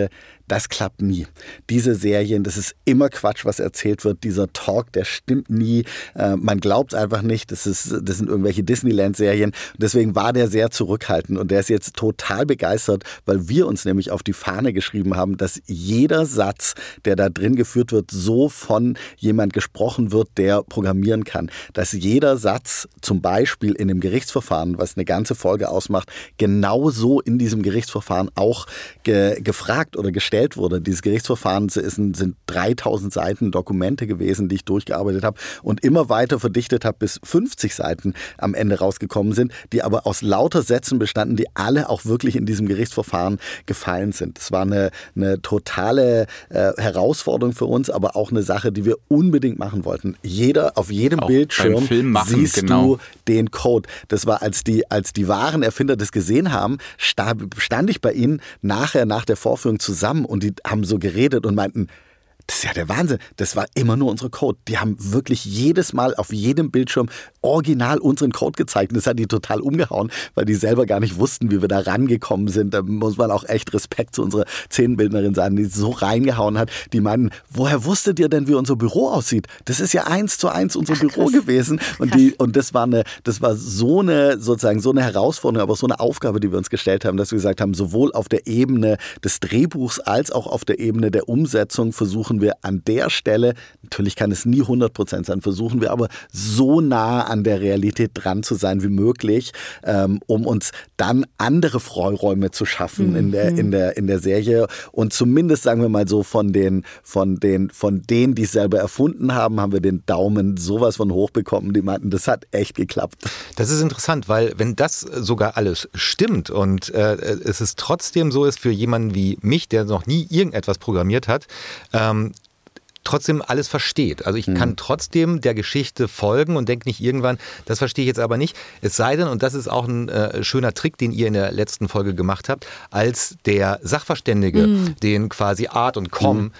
das klappt nie. Diese Serien, das ist immer Quatsch, was erzählt wird. Dieser Talk, der stimmt nie. Man glaubt es einfach nicht. Das sind irgendwelche Disneyland-Serien. Deswegen war der sehr zurückhaltend und der ist jetzt total begeistert, weil wir uns nämlich auf die Fahne geschrieben haben, dass jeder Satz, der da drin geführt wird, so von jemand gesprochen wird, der programmieren kann. Dass jeder Satz zum Beispiel in dem Gerichtsverfahren, was eine ganze Folge ausmacht, genauso in diesem Gerichtsverfahren auch gefragt oder gestellt wurde. Dieses Gerichtsverfahren sind 3000 Seiten Dokumente gewesen, die ich durchgearbeitet habe und immer weiter verdichtet habe, bis 50 Seiten am Ende rausgekommen sind, die aber aus lauter Sätzen bestanden, die alle auch wirklich in diesem Gerichtsverfahren gefallen sind. Das war eine totale Herausforderung für uns, aber auch eine Sache, die wir unbedingt machen wollten. Auf jedem auch Bildschirm siehst du den Code. Das war, als die wahren Erfinder das gesehen haben, stand ich bei ihnen nachher nach der Vorführung zusammen und die haben so geredet und meinten, das ist ja der Wahnsinn. Das war immer nur unsere Code. Die haben wirklich jedes Mal auf jedem Bildschirm original unseren Code gezeigt. Und das hat die total umgehauen, weil die selber gar nicht wussten, wie wir da rangekommen sind. Da muss man auch echt Respekt zu unserer Szenenbildnerin sagen, die so reingehauen hat. Die meinten, woher wusstet ihr denn, wie unser Büro aussieht? Das ist ja 1:1 unser Büro gewesen. Und das war so eine Herausforderung, aber so eine Aufgabe, die wir uns gestellt haben, dass wir gesagt haben, sowohl auf der Ebene des Drehbuchs als auch auf der Ebene der Umsetzung versuchen wir an der Stelle, natürlich kann es nie 100% sein, versuchen wir aber so nah an der Realität dran zu sein wie möglich, um uns dann andere Freiräume zu schaffen in der Serie. Und zumindest, sagen wir mal so, von denen, die es selber erfunden haben wir den Daumen sowas von hoch bekommen. Die meinten, das hat echt geklappt. Das ist interessant, weil wenn das sogar alles stimmt und es ist trotzdem so ist für jemanden wie mich, der noch nie irgendetwas programmiert hat, trotzdem alles versteht. Also ich kann trotzdem der Geschichte folgen und denke nicht irgendwann, das verstehe ich jetzt aber nicht. Es sei denn, und das ist auch ein schöner Trick, den ihr in der letzten Folge gemacht habt, als der Sachverständige den quasi Art und Com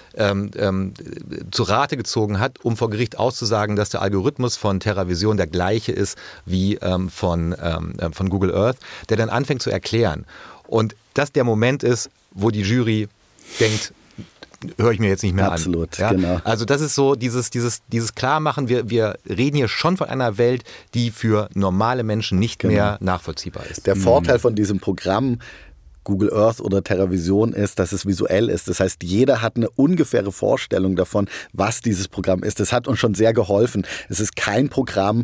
zu Rate gezogen hat, um vor Gericht auszusagen, dass der Algorithmus von TerraVision der gleiche ist wie von Google Earth, der dann anfängt zu erklären. Und das der Moment ist, wo die Jury denkt, höre ich mir jetzt nicht mehr Absolut, an. genau. Also das ist so dieses Klarmachen, wir reden hier schon von einer Welt, die für normale Menschen nicht mehr nachvollziehbar ist. Der Vorteil von diesem Programm Google Earth oder TerraVision ist, dass es visuell ist. Das heißt, jeder hat eine ungefähre Vorstellung davon, was dieses Programm ist. Das hat uns schon sehr geholfen. Es ist kein Programm,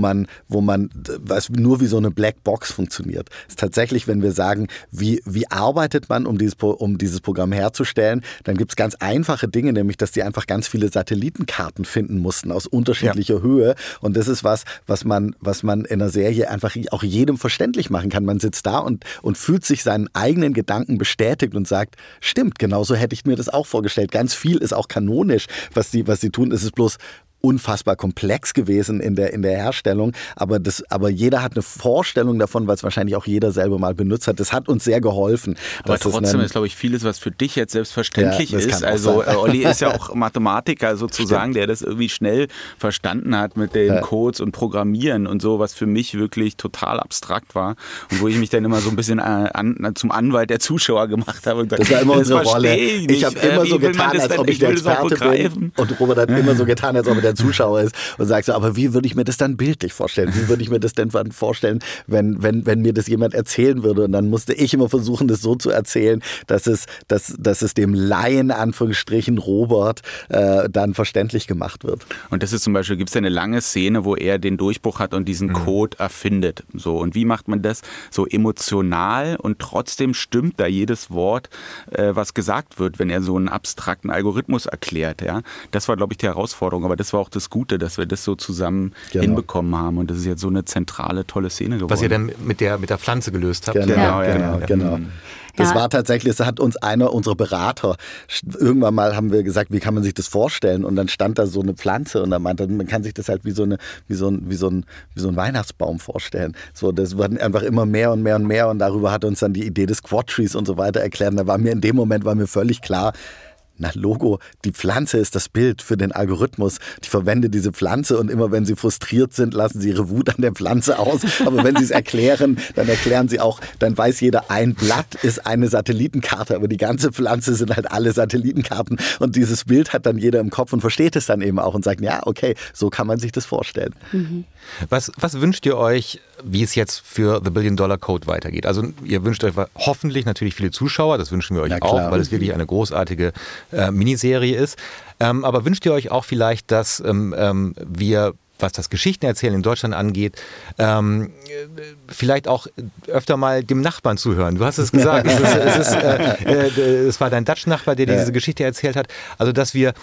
was nur wie so eine Blackbox funktioniert. Es ist tatsächlich, wenn wir sagen, wie arbeitet man, um dieses Programm herzustellen, dann gibt es ganz einfache Dinge, nämlich, dass die einfach ganz viele Satellitenkarten finden mussten aus unterschiedlicher Höhe. Und das ist was man in einer Serie einfach auch jedem verständlich machen kann. Man sitzt da und fühlt sich seinen eigenen Gedanken bestätigt und sagt, stimmt, genauso hätte ich mir das auch vorgestellt. Ganz viel ist auch kanonisch, was sie tun. Es ist bloß unfassbar komplex gewesen in der Herstellung, aber jeder hat eine Vorstellung davon, weil es wahrscheinlich auch jeder selber mal benutzt hat. Das hat uns sehr geholfen. Aber trotzdem ist, glaube ich, vieles, was für dich jetzt selbstverständlich ist. Also Olli ist ja auch Mathematiker sozusagen, der das irgendwie schnell verstanden hat mit den Codes und Programmieren und so, was für mich wirklich total abstrakt war und wo ich mich dann immer so ein bisschen zum Anwalt der Zuschauer gemacht habe. Und gesagt, das war immer unsere Rolle. Ich habe immer so getan, als ob ich der Experte bin und Robert hat immer so getan, als ob er der Zuschauer ist und sagt so, aber wie würde ich mir das dann bildlich vorstellen? Wie würde ich mir das denn vorstellen, wenn mir das jemand erzählen würde? Und dann musste ich immer versuchen, das so zu erzählen, dass es dem Laien, Anführungsstrichen, Robert, dann verständlich gemacht wird. Und das ist zum Beispiel, gibt es eine lange Szene, wo er den Durchbruch hat und diesen Code erfindet. So, und wie macht man das? So emotional und trotzdem stimmt da jedes Wort, was gesagt wird, wenn er so einen abstrakten Algorithmus erklärt. Ja? Das war, glaube ich, die Herausforderung, aber das war auch das Gute, dass wir das so zusammen hinbekommen haben und das ist jetzt so eine zentrale, tolle Szene geworden. Was ihr dann mit der Pflanze gelöst habt. Genau. Das war tatsächlich, das hat uns einer unserer Berater, irgendwann mal haben wir gesagt, wie kann man sich das vorstellen? Und dann stand da so eine Pflanze und er meinte, man kann sich das halt wie so ein Weihnachtsbaum vorstellen. So, das wurden einfach immer mehr und mehr und mehr und darüber hat uns dann die Idee des Quad-Trees und so weiter erklärt. Und in dem Moment war mir völlig klar, Na Logo, die Pflanze ist das Bild für den Algorithmus. Ich verwende diese Pflanze und immer wenn sie frustriert sind, lassen sie ihre Wut an der Pflanze aus. Aber wenn sie es erklären, dann erklären sie auch, dann weiß jeder, ein Blatt ist eine Satellitenkarte, aber die ganze Pflanze sind halt alle Satellitenkarten. Und dieses Bild hat dann jeder im Kopf und versteht es dann eben auch und sagt, ja, okay, so kann man sich das vorstellen. Mhm. Was wünscht ihr euch, wie es jetzt für The $1 Billion Code weitergeht? Also ihr wünscht euch hoffentlich natürlich viele Zuschauer, das wünschen wir euch auch, weil es wirklich eine großartige Miniserie ist. Aber wünscht ihr euch auch vielleicht, dass wir, was das Geschichtenerzählen in Deutschland angeht, vielleicht auch öfter mal dem Nachbarn zuhören. Du hast es gesagt, es war dein Dutch-Nachbar, der dir diese Geschichte erzählt hat. Also dass wir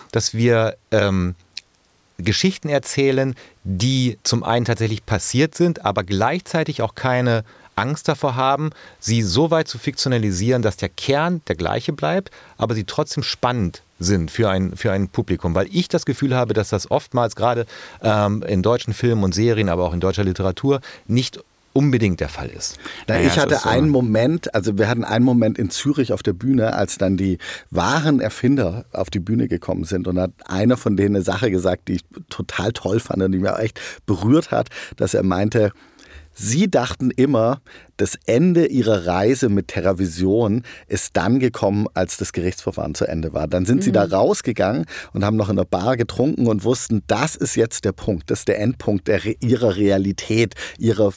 Geschichten erzählen, die zum einen tatsächlich passiert sind, aber gleichzeitig auch keine Angst davor haben, sie so weit zu fiktionalisieren, dass der Kern der gleiche bleibt, aber sie trotzdem spannend sind für ein Publikum. Weil ich das Gefühl habe, dass das oftmals gerade in deutschen Filmen und Serien, aber auch in deutscher Literatur nicht unbedingt der Fall ist. Ich hatte einen Moment, also wir hatten einen Moment in Zürich auf der Bühne, als dann die wahren Erfinder auf die Bühne gekommen sind und hat einer von denen eine Sache gesagt, die ich total toll fand und die mich auch echt berührt hat, dass er meinte, sie dachten immer, das Ende ihrer Reise mit TerraVision ist dann gekommen, als das Gerichtsverfahren zu Ende war. Dann sind sie da rausgegangen und haben noch in der Bar getrunken und wussten, das ist jetzt der Punkt, das ist der Endpunkt ihrer Realität, ihrer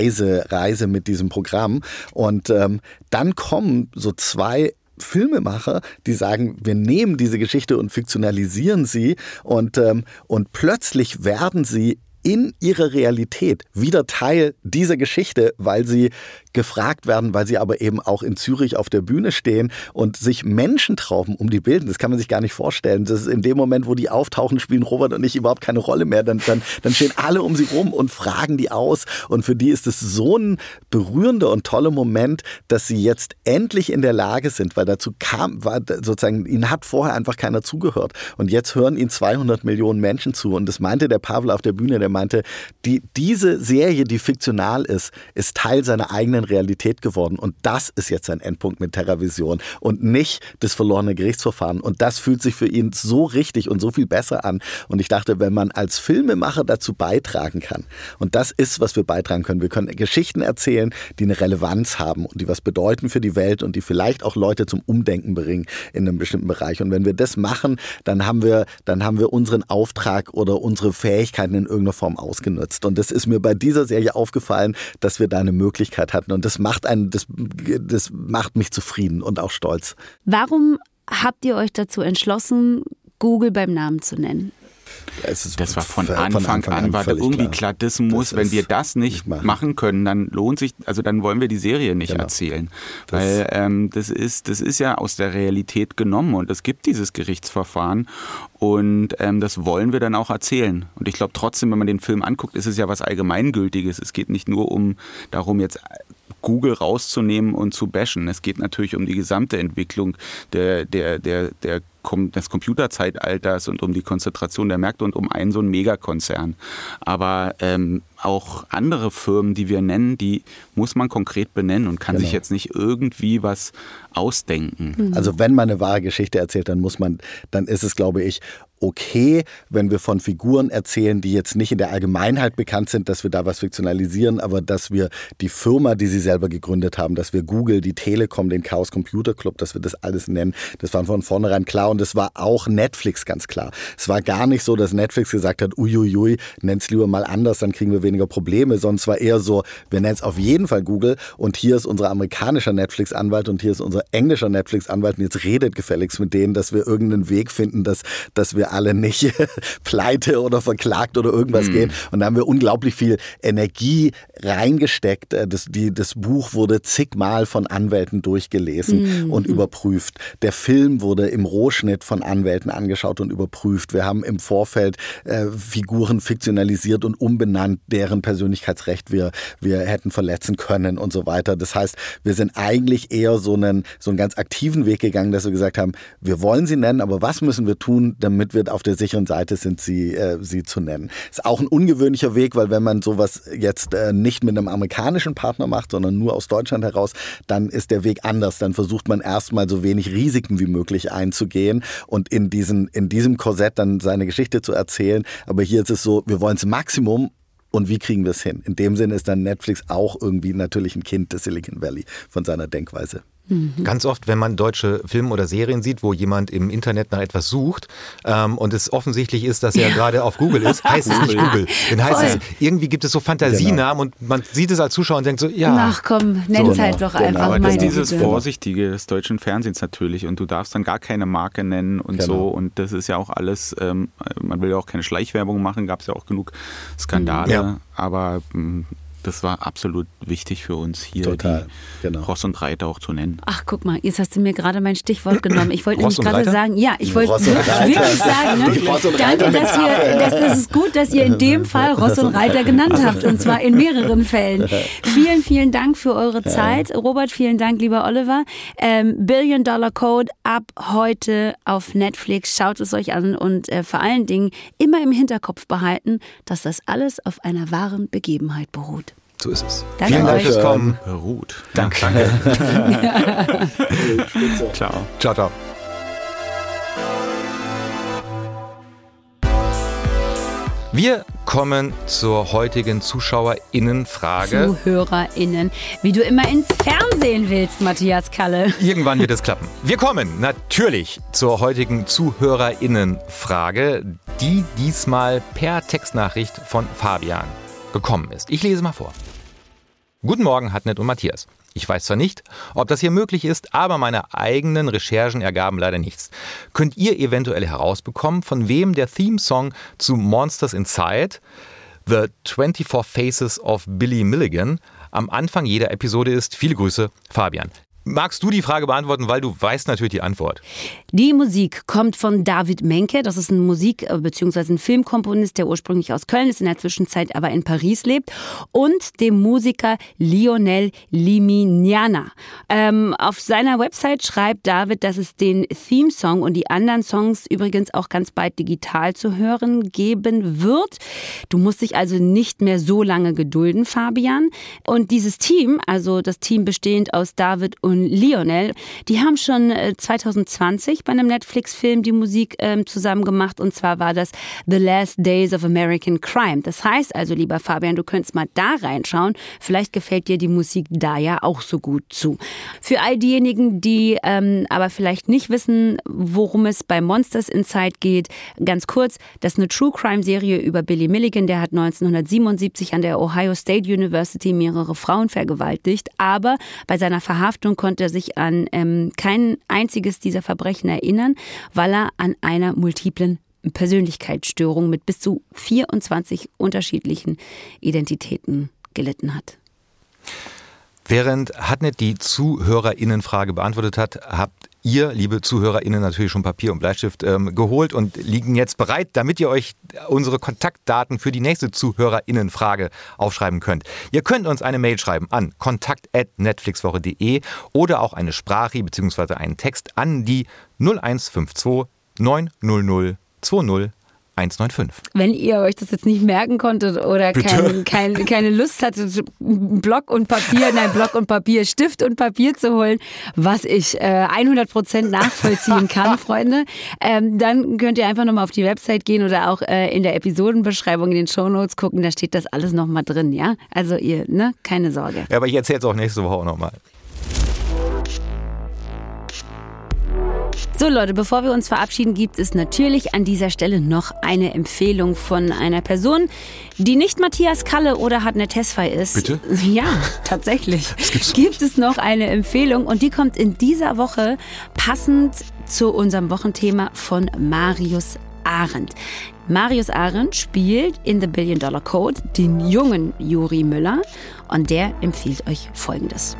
Reise mit diesem Programm. Und dann kommen so zwei Filmemacher, die sagen, wir nehmen diese Geschichte und fiktionalisieren sie und plötzlich werden sie in ihrer Realität wieder Teil dieser Geschichte, weil sie gefragt werden, weil sie aber eben auch in Zürich auf der Bühne stehen und sich Menschentrauben um die bilden. Das kann man sich gar nicht vorstellen. Das ist in dem Moment, wo die auftauchen, spielen Robert und ich überhaupt keine Rolle mehr. Dann stehen alle um sie rum und fragen die aus. Und für die ist es so ein berührender und toller Moment, dass sie jetzt endlich in der Lage sind, weil dazu war sozusagen, ihnen hat vorher einfach keiner zugehört. Und jetzt hören ihnen 200 Millionen Menschen zu. Und das meinte der Pavel auf der Bühne, der meinte, diese Serie, die fiktional ist Teil seiner eigenen Realität geworden. Und das ist jetzt sein Endpunkt mit TerraVision und nicht das verlorene Gerichtsverfahren. Und das fühlt sich für ihn so richtig und so viel besser an. Und ich dachte, wenn man als Filmemacher dazu beitragen kann, und das ist, was wir beitragen können, wir können Geschichten erzählen, die eine Relevanz haben und die was bedeuten für die Welt und die vielleicht auch Leute zum Umdenken bringen in einem bestimmten Bereich. Und wenn wir das machen, dann haben wir unseren Auftrag oder unsere Fähigkeiten in irgendeiner Form ausgenutzt. Und das ist mir bei dieser Serie aufgefallen, dass wir da eine Möglichkeit hatten. Und das macht mich zufrieden und auch stolz. Warum habt ihr euch dazu entschlossen, Google beim Namen zu nennen? Das war von Anfang an war irgendwie klar, das muss, wenn wir das nicht machen können, dann lohnt sich, also dann wollen wir die Serie nicht erzählen. Weil das ist ja aus der Realität genommen und es gibt dieses Gerichtsverfahren und das wollen wir dann auch erzählen. Und ich glaube trotzdem, wenn man den Film anguckt, ist es ja was Allgemeingültiges. Es geht nicht nur darum, jetzt Google rauszunehmen und zu bashen. Es geht natürlich um die gesamte Entwicklung des Computerzeitalters und um die Konzentration der Märkte und um einen so einen Megakonzern. Aber auch andere Firmen, die wir nennen, die muss man konkret benennen und kann sich jetzt nicht irgendwie was ausdenken. Also wenn man eine wahre Geschichte erzählt, dann ist es, glaube ich, okay, wenn wir von Figuren erzählen, die jetzt nicht in der Allgemeinheit bekannt sind, dass wir da was fiktionalisieren, aber dass wir die Firma, die sie selber gegründet haben, dass wir Google, die Telekom, den Chaos Computer Club, dass wir das alles nennen, das war von vornherein klar und das war auch Netflix ganz klar. Es war gar nicht so, dass Netflix gesagt hat, uiuiui, nenn's lieber mal anders, dann kriegen wir weniger Probleme, sondern es war eher so, wir nennen es auf jeden Fall Google und hier ist unser amerikanischer Netflix-Anwalt und hier ist unser englischer Netflix-Anwalt und jetzt redet gefälligst mit denen, dass wir irgendeinen Weg finden, dass wir alle nicht pleite oder verklagt oder irgendwas gehen. Und da haben wir unglaublich viel Energie reingesteckt. Das Buch wurde zigmal von Anwälten durchgelesen und überprüft. Der Film wurde im Rohschnitt von Anwälten angeschaut und überprüft. Wir haben im Vorfeld Figuren fiktionalisiert und umbenannt, deren Persönlichkeitsrecht wir hätten verletzen können und so weiter. Das heißt, wir sind eigentlich eher so einen ganz aktiven Weg gegangen, dass wir gesagt haben, wir wollen sie nennen, aber was müssen wir tun, damit wir wir auf der sicheren Seite sind, sie zu nennen. Ist auch ein ungewöhnlicher Weg, weil wenn man sowas jetzt nicht mit einem amerikanischen Partner macht, sondern nur aus Deutschland heraus, dann ist der Weg anders. Dann versucht man erstmal so wenig Risiken wie möglich einzugehen und in diesem Korsett dann seine Geschichte zu erzählen. Aber hier ist es so, wir wollen das Maximum. Und wie kriegen wir es hin? In dem Sinne ist dann Netflix auch irgendwie natürlich ein Kind des Silicon Valley von seiner Denkweise. Ganz oft, wenn man deutsche Filme oder Serien sieht, wo jemand im Internet nach etwas sucht und es offensichtlich ist, dass er gerade auf Google ist, heißt es nicht Google. Dann heißt es, irgendwie gibt es so Fantasienamen und man sieht es als Zuschauer und denkt so, ja. Ach komm, nenn es halt doch einfach. Aber das ist dieses Güte. Vorsichtige des deutschen Fernsehens natürlich und du darfst dann gar keine Marke nennen und so und das ist ja auch alles, man will ja auch keine Schleichwerbung machen, gab es ja auch genug Skandale, aber das war absolut wichtig für uns hier, Ross und Reiter auch zu nennen. Ach, guck mal, jetzt hast du mir gerade mein Stichwort genommen. Ich wollte nämlich gerade sagen, ich wollte wirklich sagen, danke, das ist gut, dass ihr in dem Fall Ross und Reiter genannt habt und zwar in mehreren Fällen. Vielen, vielen Dank für eure Zeit. Robert, vielen Dank, lieber Oliver. Billion Dollar Code ab heute auf Netflix. Schaut es euch an und vor allen Dingen immer im Hinterkopf behalten, dass das alles auf einer wahren Begebenheit beruht. So ist es. Danke Vielen Dank euch. fürs Kommen. Beruht. Danke. Ciao. Ciao, ciao. Wir kommen zur heutigen ZuschauerInnen-Frage. ZuhörerInnen. Wie du immer ins Fernsehen willst, Matthias Kalle. Irgendwann wird es klappen. Wir kommen natürlich zur heutigen ZuhörerInnen-Frage, die diesmal per Textnachricht von Fabian gekommen ist. Ich lese mal vor. Guten Morgen, Hartnett und Matthias. Ich weiß zwar nicht, ob das hier möglich ist, aber meine eigenen Recherchen ergaben leider nichts. Könnt ihr eventuell herausbekommen, von wem der Theme-Song zu Monsters Inside, The 24 Faces of Billy Milligan, am Anfang jeder Episode ist? Viele Grüße, Fabian. Magst du die Frage beantworten, weil du weißt natürlich die Antwort? Die Musik kommt von David Menke. Das ist ein Musik- bzw. ein Filmkomponist, der ursprünglich aus Köln ist, in der Zwischenzeit aber in Paris lebt. Und dem Musiker Lionel Limignana. Auf seiner Website schreibt David, dass es den Theme-Song und die anderen Songs übrigens auch ganz bald digital zu hören geben wird. Du musst dich also nicht mehr so lange gedulden, Fabian. Und dieses Team, also das Team bestehend aus David und Lionel, die haben schon 2020 bei einem Netflix-Film die Musik zusammen gemacht und zwar war das The Last Days of American Crime. Das heißt also, lieber Fabian, du könntest mal da reinschauen. Vielleicht gefällt dir die Musik da ja auch so gut zu. Für all diejenigen, die aber vielleicht nicht wissen, worum es bei Monsters Inside geht, ganz kurz, das ist eine True-Crime-Serie über Billy Milligan, der hat 1977 an der Ohio State University mehrere Frauen vergewaltigt, aber bei seiner Verhaftung konnte er sich an kein einziges dieser Verbrechen erinnern, weil er an einer multiplen Persönlichkeitsstörung mit bis zu 24 unterschiedlichen Identitäten gelitten hat. Während Hartnett die ZuhörerInnen-Frage beantwortet hat, habt ihr, liebe ZuhörerInnen, natürlich schon Papier und Bleistift geholt und liegen jetzt bereit, damit ihr euch unsere Kontaktdaten für die nächste ZuhörerInnen-Frage aufschreiben könnt. Ihr könnt uns eine Mail schreiben an kontakt@netflixwoche.de oder auch eine Sprache bzw. einen Text an die 0152 900 20 195. Wenn ihr euch das jetzt nicht merken konntet oder keine Lust hattet, Block und Papier, Stift und Papier zu holen, was ich 100% nachvollziehen kann, Freunde, dann könnt ihr einfach nochmal auf die Website gehen oder auch in der Episodenbeschreibung in den Shownotes gucken, da steht das alles nochmal drin, ja? Also ihr, keine Sorge. Ja, aber ich erzähle es auch nächste Woche auch nochmal. So Leute, bevor wir uns verabschieden, gibt es natürlich an dieser Stelle noch eine Empfehlung von einer Person, die nicht Matthias Kalle oder Hartnett Tesfaye ist. Bitte? Ja, tatsächlich. Gibt es noch eine Empfehlung und die kommt in dieser Woche passend zu unserem Wochenthema von Marius Arendt. Marius Arendt spielt in The Billion Dollar Code den jungen Juri Müller und der empfiehlt euch Folgendes.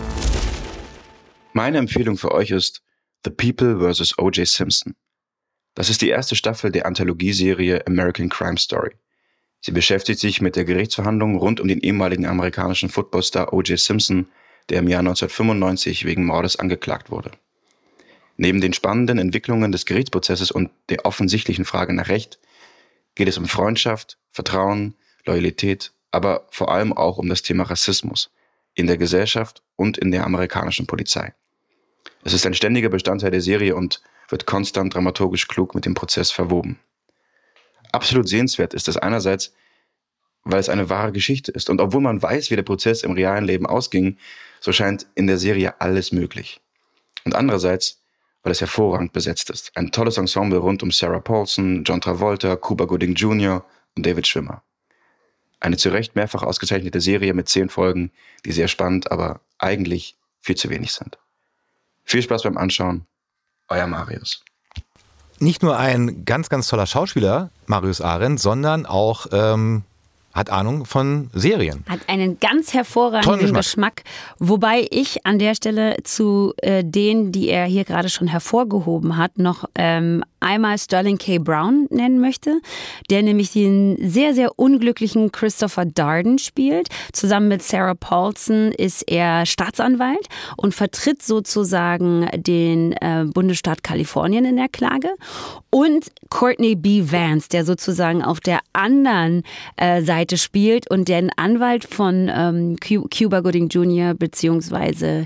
Meine Empfehlung für euch ist The People vs. O.J. Simpson. Das ist die erste Staffel der Anthologieserie American Crime Story. Sie beschäftigt sich mit der Gerichtsverhandlung rund um den ehemaligen amerikanischen Footballstar O.J. Simpson, der im Jahr 1995 wegen Mordes angeklagt wurde. Neben den spannenden Entwicklungen des Gerichtsprozesses und der offensichtlichen Frage nach Recht geht es um Freundschaft, Vertrauen, Loyalität, aber vor allem auch um das Thema Rassismus in der Gesellschaft und in der amerikanischen Polizei. Es ist ein ständiger Bestandteil der Serie und wird konstant dramaturgisch klug mit dem Prozess verwoben. Absolut sehenswert ist es einerseits, weil es eine wahre Geschichte ist. Und obwohl man weiß, wie der Prozess im realen Leben ausging, so scheint in der Serie alles möglich. Und andererseits, weil es hervorragend besetzt ist. Ein tolles Ensemble rund um Sarah Paulson, John Travolta, Cuba Gooding Jr. und David Schwimmer. Eine zu Recht mehrfach ausgezeichnete Serie mit 10 Folgen, die sehr spannend, aber eigentlich viel zu wenig sind. Viel Spaß beim Anschauen. Euer Marius. Nicht nur ein ganz, ganz toller Schauspieler, Marius Arendt, sondern auch hat Ahnung von Serien. Hat einen ganz hervorragenden Geschmack. Wobei ich an der Stelle zu denen, die er hier gerade schon hervorgehoben hat, noch einmal Sterling K. Brown nennen möchte, der nämlich den sehr, sehr unglücklichen Christopher Darden spielt. Zusammen mit Sarah Paulson ist er Staatsanwalt und vertritt sozusagen den Bundesstaat Kalifornien in der Klage. Und Courtney B. Vance, der sozusagen auf der anderen Seite spielt und den Anwalt von Cuba Gooding Jr. beziehungsweise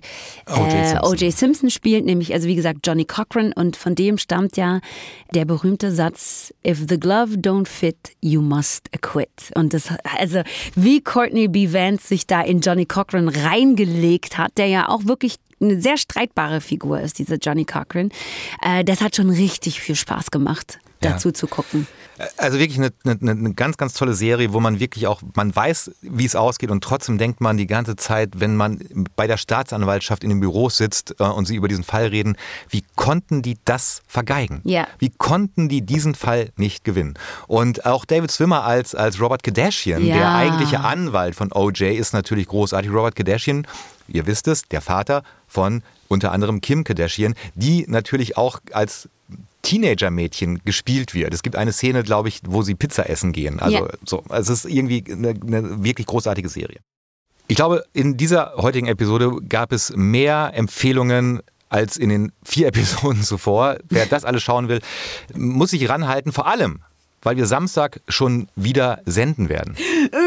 O.J. Simpson spielt, nämlich also wie gesagt Johnny Cochran, und von dem stammt ja der berühmte Satz: If the glove don't fit, you must acquit. Und das, also wie Courtney B. Vance sich da in Johnny Cochran reingelegt hat, der ja auch wirklich eine sehr streitbare Figur ist, dieser Johnny Cochran. Das hat schon richtig viel Spaß gemacht, dazu zu gucken. Also wirklich eine ganz, ganz tolle Serie, wo man wirklich auch, man weiß, wie es ausgeht, und trotzdem denkt man die ganze Zeit, wenn man bei der Staatsanwaltschaft in den Büros sitzt und sie über diesen Fall reden, wie konnten die das vergeigen? Ja. Wie konnten die diesen Fall nicht gewinnen? Und auch David Schwimmer als Robert Kardashian, der eigentliche Anwalt von O.J., ist natürlich großartig. Robert Kardashian, ihr wisst es, der Vater von unter anderem Kim Kardashian, die natürlich auch als Teenager-Mädchen gespielt wird. Es gibt eine Szene, glaube ich, wo sie Pizza essen gehen. Also es ist irgendwie eine wirklich großartige Serie. Ich glaube, in dieser heutigen Episode gab es mehr Empfehlungen als in den 4 Episoden zuvor. Wer das alles schauen will, muss sich ranhalten. Vor allem, weil wir Samstag schon wieder senden werden.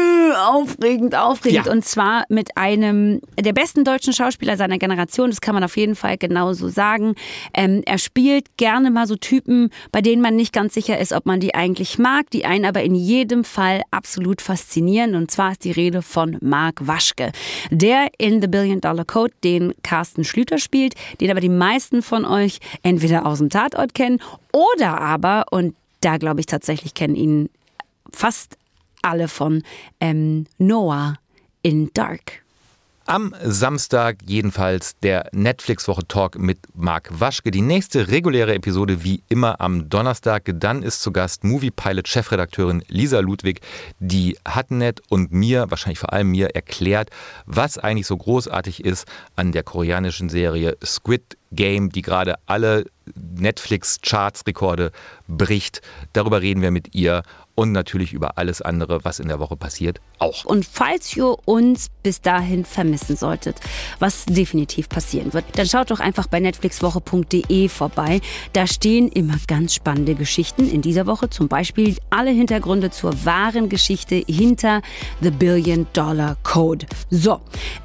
Aufregend. Ja. Und zwar mit einem der besten deutschen Schauspieler seiner Generation. Das kann man auf jeden Fall genauso sagen. Er spielt gerne mal so Typen, bei denen man nicht ganz sicher ist, ob man die eigentlich mag, die einen aber in jedem Fall absolut faszinieren. Und zwar ist die Rede von Mark Waschke, der in The $1 Billion Code den Carsten Schlüter spielt, den aber die meisten von euch entweder aus dem Tatort kennen oder aber, und da glaube ich tatsächlich kennen ihn fast alle von Noah in Dark. Am Samstag jedenfalls der Netflix-Woche-Talk mit Mark Waschke. Die nächste reguläre Episode wie immer am Donnerstag. Dann ist zu Gast Moviepilot-Chefredakteurin Lisa Ludwig, die Hatnet und mir, wahrscheinlich vor allem mir, erklärt, was eigentlich so großartig ist an der koreanischen Serie Squid Game, die gerade alle Netflix-Charts-Rekorde bricht. Darüber reden wir mit ihr und natürlich über alles andere, was in der Woche passiert, auch. Und falls ihr uns bis dahin vermissen solltet, was definitiv passieren wird, dann schaut doch einfach bei netflixwoche.de vorbei. Da stehen immer ganz spannende Geschichten. In dieser Woche zum Beispiel alle Hintergründe zur wahren Geschichte hinter The $1 Billion Code. So,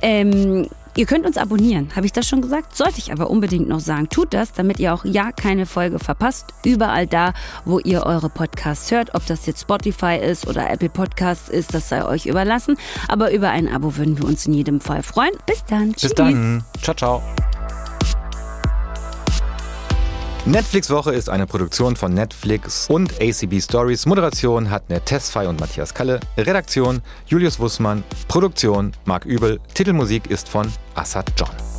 ihr könnt uns abonnieren, habe ich das schon gesagt? Sollte ich aber unbedingt noch sagen. Tut das, damit ihr auch keine Folge verpasst. Überall da, wo ihr eure Podcasts hört. Ob das jetzt Spotify ist oder Apple Podcasts ist, das sei euch überlassen. Aber über ein Abo würden wir uns in jedem Fall freuen. Bis dann. Bis dann. Ciao, ciao. Netflix-Woche ist eine Produktion von Netflix und ACB Stories. Moderation hat Tesfay und Matthias Kalle. Redaktion Julius Wussmann. Produktion Marc Übel. Titelmusik ist von Assad John.